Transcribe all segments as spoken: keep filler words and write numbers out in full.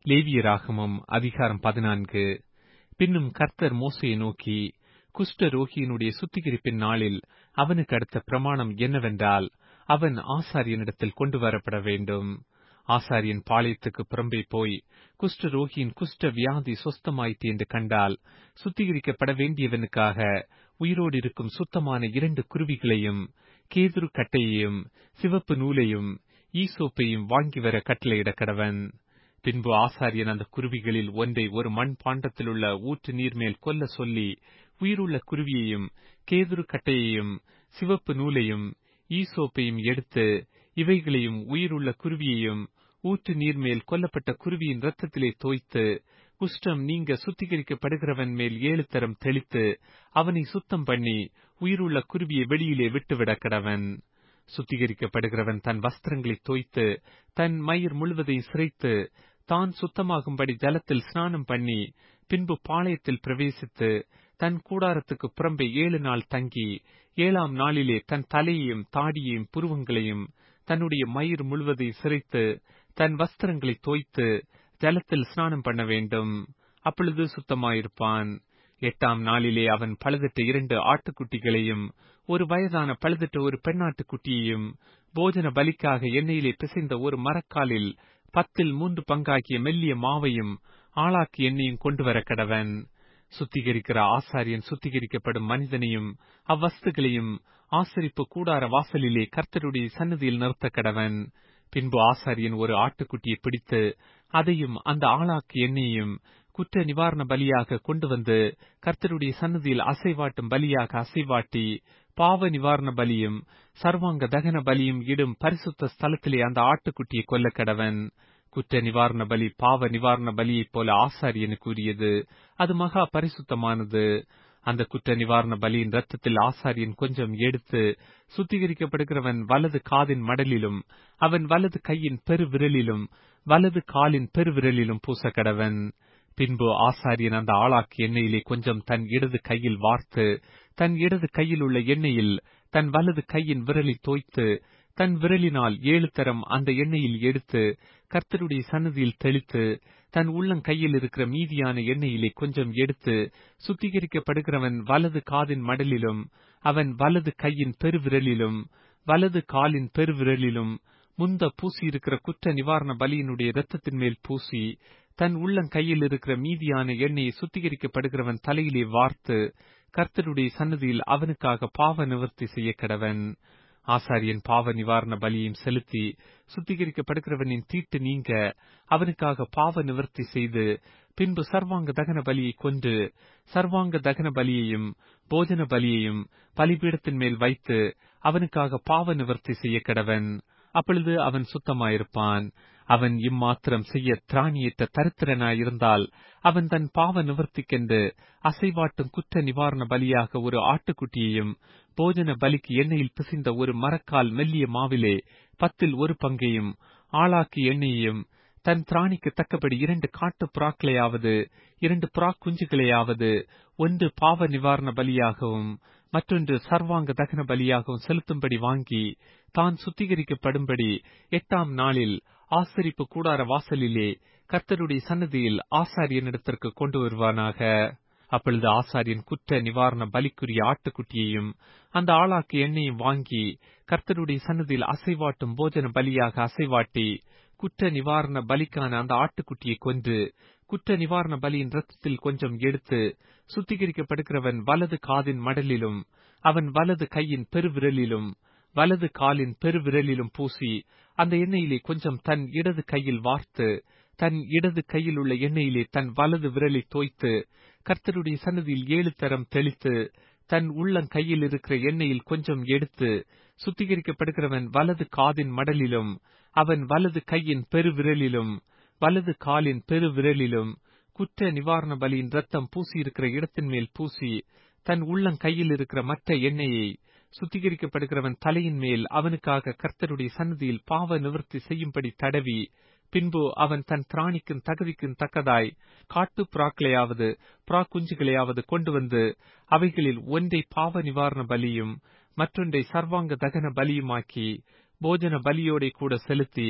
லேவியராகமம் அதிகாரம் பதினான்கு. பின்னும் கர்த்தர் மோசேயை நோக்கி, குஷ்ட ரோகியினுடைய சுத்திகரிப்பின் நாளில் அவனுக்கு அடுத்த பிரமாணம் என்னவென்றால், அவன் ஆசாரியனிடத்தில் கொண்டு வரப்பட வேண்டும். ஆசாரியன் பாளையத்துக்கு புறம்பே போய் குஷ்ட ரோகியின் குஷ்ட வியாதி சொஸ்தமாயிற்று என்று கண்டால், சுத்திகரிக்கப்பட வேண்டியவனுக்காக உயிரோடு இருக்கும் சுத்தமான இரண்டு குருவிகளையும் கேதுரு கட்டையையும் சிவப்பு நூலையும் ஈசோப்பையும் வாங்கி வர கட்டளையிட கடவன். பின்பு ஆசாரியன் அந்த குருவிகளில் ஒன்றை ஒரு மண் பாண்டத்திலுள்ள ஊற்று நீர் மேல் கொல்ல சொல்லி, உயிருள்ள குருவியையும் கேதுரு கட்டையையும் சிவப்பு நூலையும் ஈசோப்பையும் எடுத்து, இவைகளையும் உயிருள்ள குருவியையும் ஊற்று நீர் மேல் கொல்லப்பட்ட குருவியின் இரத்தத்திலே தோய்த்து, குஷ்டம் நீங்க சுத்திகரிக்கப்படுகிறவன் மேல் ஏழு தரம் தெளித்து, அவனை சுத்தம் பண்ணி உயிருள்ள குருவியை வெளியிலே விட்டுவிட கடவன். சுத்திகரிக்கப்படுகிறவன் தன் வஸ்திரங்களை தோய்த்து தன் மயிர் முழுவதையும் சிரைத்து தான் சுத்தமாகும்படி ஜலத்தில் ஸ்நானம் பண்ணி, பின்பு பாளையத்தில் பிரவேசித்து தன் கூடாரத்துக்கு புறம்பே ஏழு நாள் தங்கி, ஏழாம் நாளிலே தன் தலையையும் தாடியையும் புருவங்களையும் தன்னுடைய மயிர் முழுவதையும் சிரைத்து தன் வஸ்திரங்களை தோய்த்து ஜலத்தில் ஸ்நானம் பண்ண வேண்டும். அப்பொழுது சுத்தமாயிருப்பான். எட்டாம் நாளிலே அவன் பழுதற்ற இரண்டு ஆட்டுக்குட்டிகளையும் ஒரு வயதான பழுதற்ற ஒரு பெண்ணாட்டு குட்டியையும் போஜன பலிக்காக எண்ணெயிலே பிசைந்த ஒரு மரக்காலில் பத்தில் மூன்று பங்காகிய மெல்லிய மாவையும் ஆளாக்கு எண்ணெயும் கொண்டு வர கடவன். சுத்திகரிக்கிற ஆசாரியன் சுத்திகரிக்கப்படும் மனிதனையும் அவ்வஸ்துகளையும் ஆசரிப்பு கூடார வாசலிலே கர்த்தருடைய சன்னதியில் நிறுத்த கடவன். பின்பு ஆசாரியன் ஒரு ஆட்டுக்குட்டியை பிடித்து அதையும் அந்த ஆளாக்கு எண்ணெயையும் குற்ற நிவாரண பலியாக கொண்டு வந்து கர்த்தருடைய சன்னதியில் அசைவாட்டும் பலியாக அசைவாட்டி, பாவ நிவாரண பலியும் சர்வாங்க தகன பலியும் இடும் பரிசுத்த ஸ்தலத்திலே அந்த ஆட்டுக்குட்டியை கொல்ல கடவன். குற்ற நிவாரண பலி பாவ நிவாரண பலியைப் போல ஆசாரியனுக்கு உரியது, அது மகா பரிசுத்தமானது. அந்த குற்ற நிவாரண பலியின் இரத்தத்தில் ஆசாரியன் கொஞ்சம் எடுத்து சுத்திகரிக்கப்படுகிறவன் வலது காதின் மடலிலும் அவன் வலது கையின் பெரு விரலிலும் வலது காலின் பெரு விரலிலும் பூச கடவன். பின்பு ஆசாரியன் அந்த ஆளாக்கு எண்ணெயிலே கொஞ்சம் தன் இடது கையில் வார்த்து, தன் இடது கையில் உள்ள எண்ணெயில் தன் வலது கையின் விரலை தோய்த்து, தன் விரலினால் ஏழு தரம் அந்த எண்ணெயில் எடுத்து கர்த்தருடைய சன்னதியில் தெளித்து, தன் உள்ளங்கையில் இருக்கிற மீதியான எண்ணெயிலே கொஞ்சம் எடுத்து சுத்திகரிக்கப்படுகிறவன் வலது காதின் மடலிலும் அவன் வலது கையின் பெருவிரலிலும் வலது காலின் பெருவிரலிலும் முந்த பூசியிருக்கிற குற்ற நிவாரண பலியினுடைய இரத்தத்தின் மேல் பூசி, தன் உள்ளங்கையில் இருக்கிற மீதியான எண்ணெயை சுத்திகரிக்கப்படுகிறவன் தலையிலே வார்த்து கர்த்தருடைய சன்னதியில் அவனுக்காக பாவ நிவர்த்தி செய்ய கடவன். ஆசாரியன் பாவ நிவாரண பலியையும் செலுத்தி சுத்திகரிக்கப்படுகிறவனின் தீட்டு நீங்க அவனுக்காக பாவ நிவர்த்தி செய்து, பின்பு சர்வாங்க தகன பலியை கொன்று சர்வாங்க தகன பலியையும் போஜன பலியையும் பலிபீடத்தின் மேல் வைத்து அவனுக்காக பாவ நிவர்த்தி செய்ய கடவன். அப்பொழுது அவன் சுத்தமாயிருப்பான். அவன் இம்மாத்திரம் செய்ய திராணியற்ற தரித்திரனாயிருந்தால் அவன் தன் பாவ நிவர்த்திக்கென்று அசைவாட்டும் குற்ற நிவாரண பலியாக ஒரு ஆட்டுக்குட்டியையும் போஜன பலிக்கு எண்ணெயில் பிசைந்த ஒரு மரக்கால் மெல்லிய மாவிலே பத்தில் ஒரு பங்கையும் ஆளாக்கு எண்ணெயையும் தன் திராணிக்கு தக்கபடி இரண்டு காட்டு புறாக்களையாவது இரண்டு புறா குஞ்சுகளையாவது ஒன்று பாவ நிவாரண பலியாகவும் மற்றொன்று சர்வாங்க தகன பலியாகவும் செலுத்தும்படி வாங்கி, தான் சுத்திகரிக்கப்படும்படி எட்டாம் நாளில் ஆசரிப்பு கூடார வாசலிலே கர்த்தருடைய சன்னதியில் ஆசாரியனிடத்திற்கு கொண்டு வருவானாக. அப்பொழுது ஆசாரியன் குற்ற நிவாரண பலிக்குரிய ஆட்டுக்குட்டியையும் அந்த ஆளாக்கு எண்ணெயும் வாங்கி கர்த்தருடைய சன்னதியில் அசைவாட்டும் போஜன பலியாக அசைவாட்டி, குற்ற நிவாரண பலிக்கான அந்த ஆட்டுக்குட்டியை கொன்று குற்ற நிவாரண பலியின் இரத்தத்தில் கொஞ்சம் எடுத்து சுத்திகரிக்கப்படுகிறவன் வலது காதின் மடலிலும் அவன் வலது கையின் பெருவிரலிலும் வலது காலின் பெருவிரலிலும் பூசி, அந்த எண்ணெயிலே கொஞ்சம் தன் இடது கையில் வார்த்து, தன் இடது கையில் உள்ள எண்ணெயிலே தன் வலது விரலை தோய்த்து கர்த்தருடைய சன்னதியில் ஏழு தரம் தெளித்து, தன் உள்ளங்கையில் இருக்கிற எண்ணெயில் கொஞ்சம் எடுத்து சுத்திகரிக்கப்படுகிறவன் வலது காதின் மடலிலும் அவன் வலது கையின் பெருவிரலிலும் வலது காலின் பெருவிரலிலும் குற்ற நிவாரண பலியின் இரத்தம் பூசியிருக்கிற இடத்தின் மேல் பூசி, தன் உள்ளங்கையில் இருக்கிற மற்ற எண்ணெயை சுத்திகரிக்கப்படுகிறவன் தலையின் மேல் அவனுக்காக கர்த்தருடைய சன்னதியில் பாவ நிவர்த்தி செய்யும்படி தடவி, பின்பு அவன் தன் திராணிக்கும் தகுதிக்கும் தக்கதாய் காட்டு புறாக்களையாவது புறா குஞ்சுகளையாவது கொண்டு வந்து அவைகளில் ஒன்றை பாவ நிவாரண பலியும் மற்றொன்றை சர்வாங்க தகன பலியுமாக்கி போஜன பலியோட கூட செலுத்தி,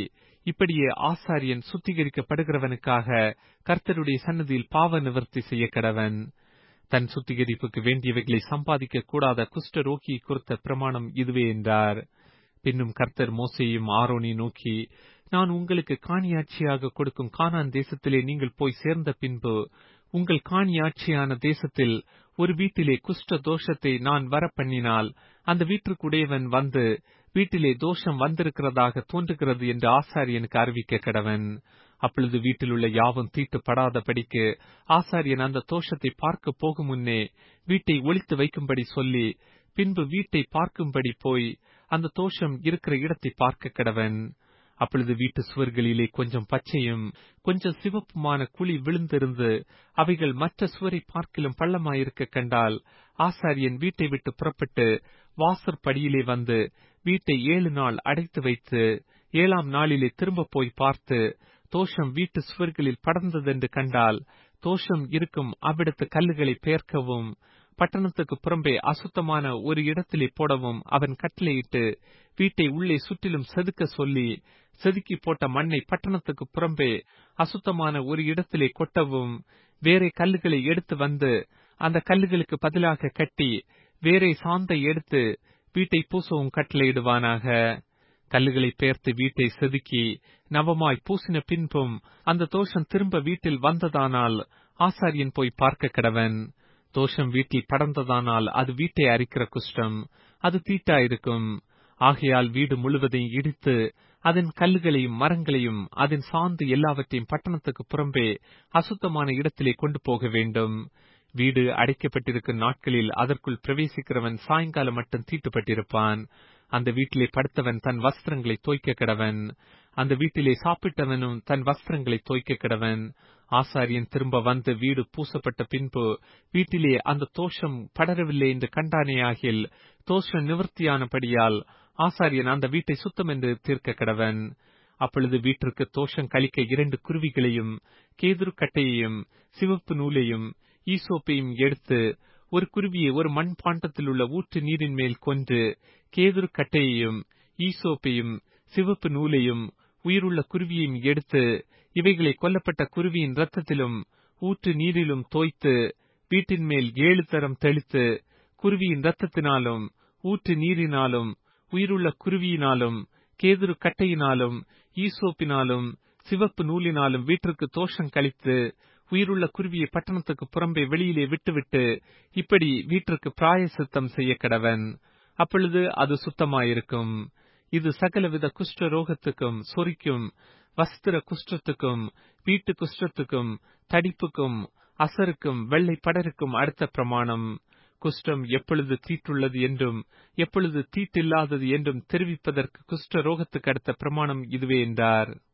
இப்படியே ஆசாரியன் சுத்திகரிக்கப்படுகிறவனுக்காக கர்த்தருடைய சன்னதியில் பாவ நிவர்த்தி செய்ய கடவன். தன் சுத்திகரிப்புக்கு வேண்டியவைகளை சம்பாதிக்க கூடாத குஷ்ட ரோகியை குறித்த பிரமாணம் இதுவே என்றார். பின்னும் கர்த்தர் மோசேயையும் ஆரோனையும் நோக்கி, நான் உங்களுக்கு காணியாட்சியாக கொடுக்கும் கானான் தேசத்திலே நீங்கள் போய் சேர்ந்த பின்பு உங்கள் காணியாட்சியான தேசத்தில் ஒரு வீட்டிலே குஷ்ட தோஷத்தை நான் வரப்பண்ணினால் அந்த வீட்டிற்குடையவன் வந்து வீட்டிலே தோஷம் வந்திருக்கிறதாக தோன்றுகிறது என்று ஆசாரியனுக்கு அறிவிக்க கடவன். அப்பொழுது வீட்டில் உள்ள யாவும் தீட்டுப்படாதபடிக்கு ஆசாரியன் அந்த தோஷத்தை பார்க்க போகும் முன்னே வீட்டை ஒளித்து வைக்கும்படி சொல்லி பின்பு வீட்டை பார்க்கும்படி போய் அந்த தோஷம் இருக்கிற இடத்தை பார்க்க கடவன். அப்பொழுது வீட்டு சுவர்களிலே கொஞ்சம் பச்சையும் கொஞ்சம் சிவப்புமான குழி விழுந்திருந்து அவைகள் மற்ற சுவரை பார்க்கிலும் பள்ளமாயிருக்க கண்டால் ஆசாரியன் வீட்டை விட்டு புறப்பட்டு வாசற்படியிலே வந்து வீட்டை ஏழு நாள் அடைத்து வைத்து ஏழாம் நாளிலே திரும்ப போய் பார்த்து தோஷம் வீட்டு சுவர்களில் படர்ந்ததென்று கண்டால் தோஷம் இருக்கும் அவ்விடத்து கல்லுகளை பெயர்க்கவும் பட்டணத்துக்கு புறம்பே அசுத்தமான ஒரு இடத்திலே போடவும் அவன் கட்டளையிட்டு வீட்டை உள்ளே சுற்றிலும் செதுக்க சொல்லி செதுக்கி போட்ட மண்ணை பட்டணத்துக்கு புறம்பே அசுத்தமான ஒரு இடத்திலே கொட்டவும் வேறே கல்லுகளை எடுத்து வந்து அந்த கல்லுகளுக்கு பதிலாக கட்டி வேறே சாந்தை எடுத்து வீட்டை பூசவும் கட்டளையிடுவானாக. கல்லுகளை பெயர்த்து வீட்டை செதுக்கி நவமாய் பூசின பின்பும் அந்த தோஷம் திரும்ப வீட்டில் வந்ததானால் ஆசாரியன் போய் பார்க்க கடவன். தோஷம் வீட்டில் படர்ந்ததானால் அது வீட்டை அரிக்கிற குஷ்டம், அது தீட்டாயிருக்கும். ஆகையால் வீடு முழுவதையும் இடித்து அதன் கல்லுகளையும் மரங்களையும் அதன் சாந்து எல்லாவற்றையும் பட்டணத்துக்கு புறம்பே அசுத்தமான இடத்திலே கொண்டு போக வேண்டும். வீடு அடைக்கப்பட்டிருக்கும் நாட்களில் அதற்குள் பிரவேசிக்கிறவன் சாயங்காலம் மட்டும் தீட்டுப்பட்டிருப்பான். அந்த வீட்டிலே படுத்தவன் தன் வஸ்திரங்களை தோய்க்க கடவன். அந்த வீட்டிலே சாப்பிட்டவனும் தன் வஸ்திரங்களை தோய்க்க கடவன். ஆசாரியன் திரும்ப வந்து வீடு பூசப்பட்ட பின்பு வீட்டிலே அந்த தோஷம் படரவில்லை என்று கண்டானேயாகில் தோஷம் நிவர்த்தியானபடியால் ஆசாரியன் அந்த வீட்டை சுத்தம் என்று தீர்க்க கடவன். அப்பொழுது வீட்டிற்கு தோஷம் கழிக்க இரண்டு குருவிகளையும் கேதுரு கட்டையையும் சிவப்பு நூலையும் ஈசோப்பையும் எடுத்து ஒரு குருவியை ஒரு மண் பாண்டத்தில் உள்ள ஊற்று நீரின் மேல் கொன்று கேதுரு கட்டையையும் ஈசோப்பையும் சிவப்பு நூலையும் உயிருள்ள குருவியையும் எடுத்து இவைகளை கொல்லப்பட்ட குருவியின் இரத்தத்திலும் ஊற்று நீரிலும் தோய்த்து வீட்டின் மேல் ஏழு தரம் தெளித்து குருவியின் இரத்தத்தினாலும் ஊற்று நீரினாலும் உயிருள்ள குருவியினாலும் கேதுரு கட்டையினாலும் ஈசோப்பினாலும் சிவப்பு நூலினாலும் வீட்டிற்கு தோஷம் கழித்து உயிருள்ள குருவியை பட்டணத்துக்கு புறம்பே வெளியிலே விட்டுவிட்டு இப்படி வீட்டிற்கு பிராயசித்தம் செய்ய கடவன். அப்பொழுது அது சுத்தமாயிருக்கும். இது சகலவித குஷ்ட ரோகத்துக்கும் சொறிக்கும் வஸ்திர குஷ்டத்துக்கும் வீட்டு குஷ்டத்துக்கும் தடிப்புக்கும் அசருக்கும் வெள்ளை படருக்கும் அடுத்த பிரமாணம். குஷ்டம் எப்பொழுது தீட்டுள்ளது என்றும் எப்பொழுது தீட்டில்லாதது என்றும் தெரிவிப்பதற்கு குஷ்ட ரோகத்துக்கு அடுத்த பிரமாணம் இதுவே என்றார்.